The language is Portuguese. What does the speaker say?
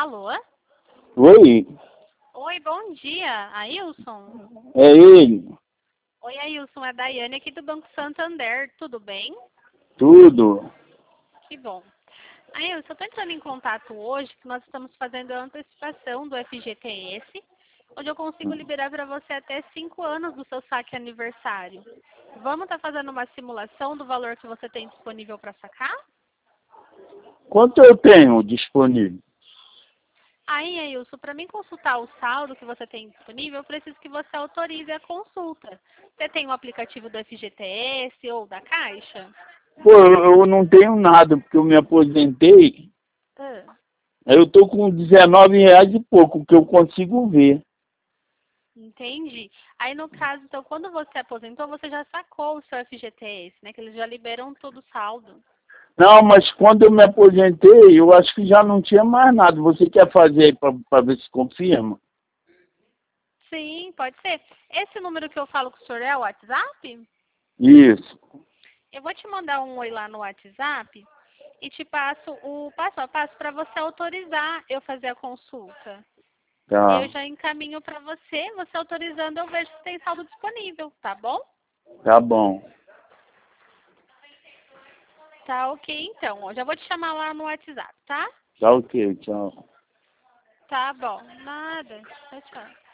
Alô? Oi, Oi, bom dia, Ailson. é ele. Oi, Ailson, é a Daiane aqui do Banco Santander, tudo bem? Tudo. Que bom. Ailson, eu estou entrando em contato hoje que nós estamos fazendo a antecipação do FGTS, onde eu consigo liberar para você até 5 anos do seu saque aniversário. Vamos estar fazendo uma simulação do valor que você tem disponível para sacar? Quanto eu tenho disponível? Aí, Ailson, para mim consultar o saldo que você tem disponível, eu preciso que você autorize a consulta. Você tem o aplicativo do FGTS ou da Caixa? Pô, eu não tenho nada, porque eu me aposentei. Ah, Aí eu tô com R$ 19 e pouco, que eu consigo ver. entendi. Aí, no caso, então, quando você aposentou, você já sacou o seu FGTS, né? Que eles já liberam todo o saldo. Não, mas quando eu me aposentei, eu acho que já não tinha mais nada. Você quer fazer aí para ver se confirma? Sim, pode ser. Esse número que eu falo com o senhor é o WhatsApp? Isso. Eu vou te mandar um oi lá no WhatsApp e te passo o passo a passo para você autorizar eu fazer a consulta. E eu Tá. já encaminho para você, você autorizando eu vejo se tem saldo disponível, tá bom? Tá bom. Tá ok então. Eu já vou te chamar lá no WhatsApp, tá? Tá ok, tchau. Tá bom. Nada. Tchau, tchau.